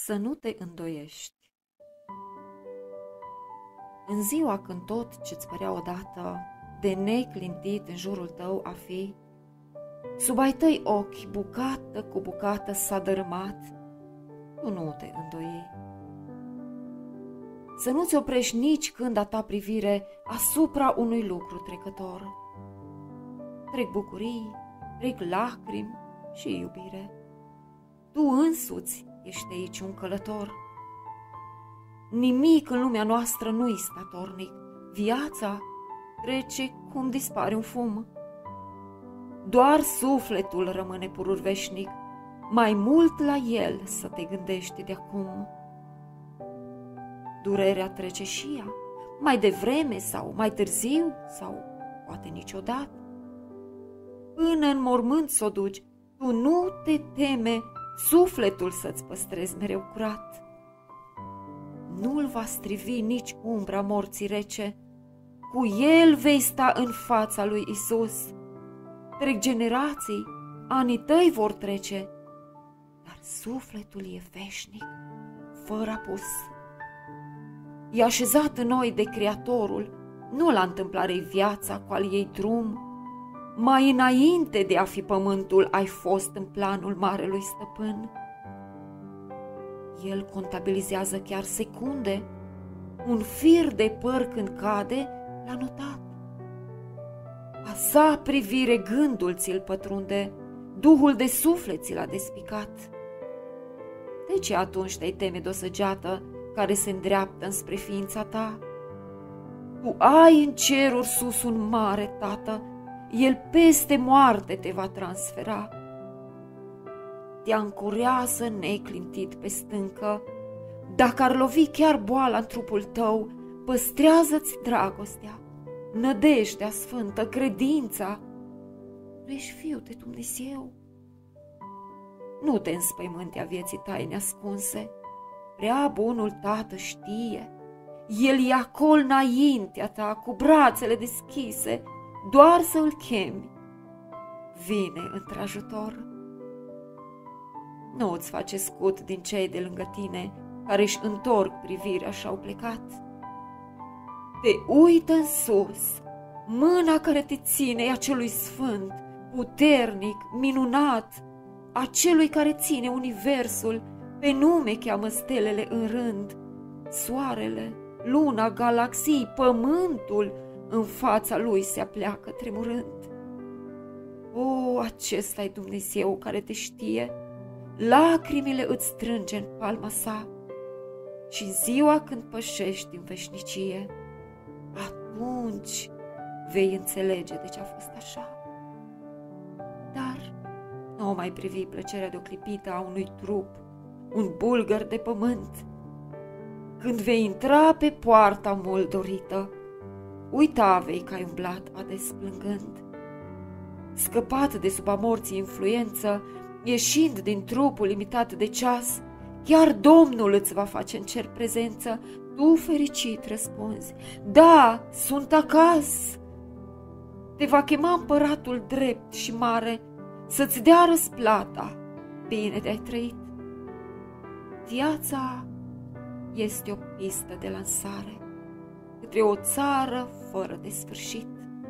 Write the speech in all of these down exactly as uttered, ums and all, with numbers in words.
Să nu te îndoiești. În ziua când tot ce-ți părea odată de neclintit în jurul tău a fi, sub ai tăi ochi, bucată cu bucată s-a dărâmat, tu nu te îndoi. Să nu-ți oprești nici când a ta privire asupra unui lucru trecător. Trec bucurii, trec lacrimi și iubire. Tu însuți ești aici un călător. Nimic în lumea noastră nu-i statornic. Viața trece cum dispare un fum. Doar sufletul rămâne purur veșnic, mai mult la el să te gândești de acum. Durerea trece și ea, mai devreme sau mai târziu, sau poate niciodată. Până în mormânt s-o duci, tu nu te teme sufletul să-ți păstrezi mereu curat. Nu-l va strivi nici umbra morții rece, cu el vei sta în fața lui Isus. Trec generații, anii tăi vor trece, dar sufletul e veșnic, fără apus. E așezat în noi de Creatorul, nu la întâmplare viața cu al ei drum. Mai înainte de a fi pământul, ai fost în planul Marelui Stăpân. El contabilizează chiar secunde, un fir de păr când cade, l-a notat. A sa privire gândul ți-l pătrunde, duhul de suflet ți l-a despicat. De ce atunci te-ai teme de o săgeată care se îndreaptă înspre ființa ta? Tu ai în ceruri sus un mare Tată, el peste moarte te va transfera. Te ancorează neclintit pe stâncă, dacă ar lovi chiar boala în trupul tău, păstrează-ți dragostea, nădejdea sfântă, credința. Tu ești Fiul de Dumnezeu. Nu te înspăimânte a vieții taine ascunse, prea bunul Tată știe. El e acolo înaintea ta, cu brațele deschise, doar să îl chemi. Vine într-ajutor. Nu îți face scut din cei de lângă tine, care își întorc privirea și-au plecat. Te uită în sus, mâna care te ține e a celui sfânt, puternic, minunat, a celui care ține universul, pe nume cheamă stelele în rând, soarele, luna, galaxii, pământul, în fața lui se apleacă tremurând. O, acesta-i Dumnezeu care te știe, lacrimile îți strânge în palma sa și în ziua când pășești în veșnicie, atunci vei înțelege de ce a fost așa. Dar nu o mai privi plăcerea de o clipită a unui trup, un bulgăr de pământ. Când vei intra pe poarta mult dorită, uita vei că ai umblat ades plângând. Scăpat de sub a morții influență, ieșind din trupul limitat de ceas, chiar Domnul îți va face în cer prezență. Tu fericit răspunzi: da, sunt acasă. Te va chema împăratul drept și mare să-ți dea răsplata. Bine de-ai trăit. Viața este o pistă de lansare către o țară fără de sfârșit.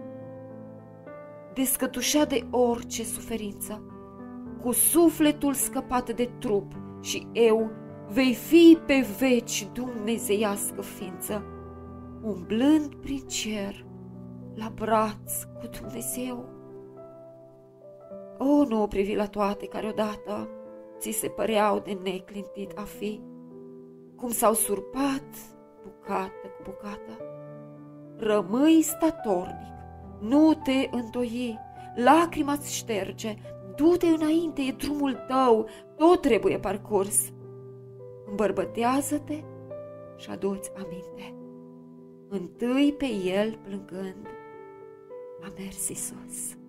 Descătușat de orice suferință, cu sufletul scăpat de trup și eu, vei fi pe veci dumnezeiască ființă, umblând prin cer, la braț cu Dumnezeu. O, nu o privi la toate care odată ți se păreau de neclintit a fi, cum s-au surpat bucată cu bucată. Rămâi statornic, nu te îndoi, lacrima-ți șterge, du-te înainte, e drumul tău, tot trebuie parcurs. Îmbărbătează-te și adu-ți aminte. Întâi pe el plângând a mers Iisus.